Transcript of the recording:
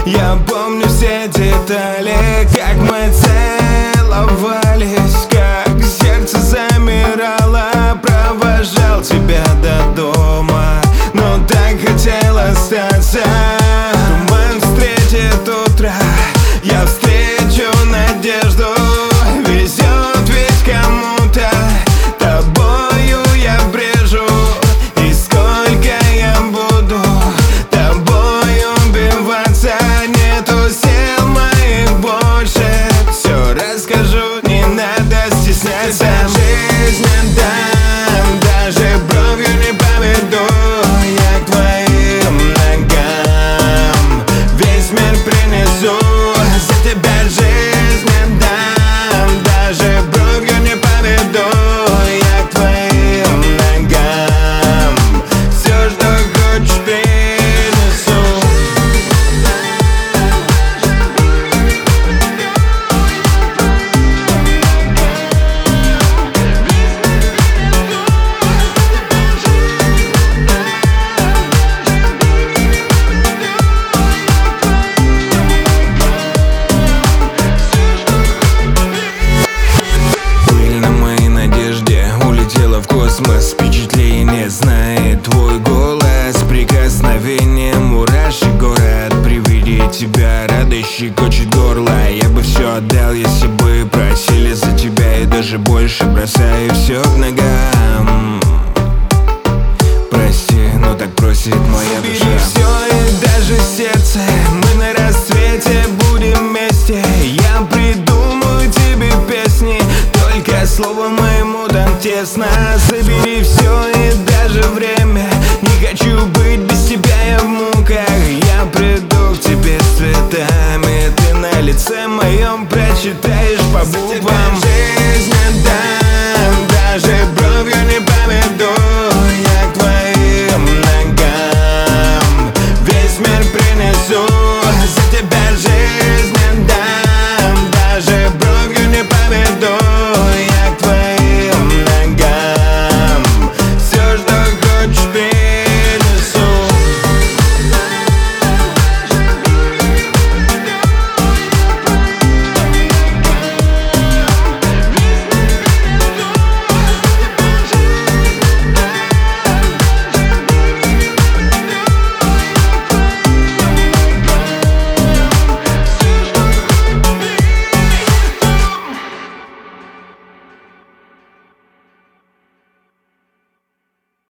Я помню все детали, как мы целовались, как сердце замирало. Провожал тебя до дома, но так хотел остаться. Туман встретит утро, я встречу надежду. Везет ведь кому-то, тобою я брежу. И сколько я буду тобой убиваться, нету сил моих больше. Все расскажу, не надо стесняться. Жизнь отдам, даже бровью не поведу. Я к твоим ногам весь мир принесу. За тебя жизнь отдам, даже бровью не поведу. Я к твоим ногам все, что хочешь, принесу. В космос впечатление знает твой голос. Прикосновением мурашек город. При виде тебя радость щекочет горло. Я бы все отдал, если бы просили за тебя. И даже больше бросаю все к ногам. Прости, но так просит моя душа. Убери все и даже сердце, мы на рассвете будем вместе. Я придумаю тебе песни, только словом моему там тесно. Забери все и даже время, не хочу быть без тебя, я в муках. Я приду к тебе с цветами, ты на лице моем прочитаешь по буквам.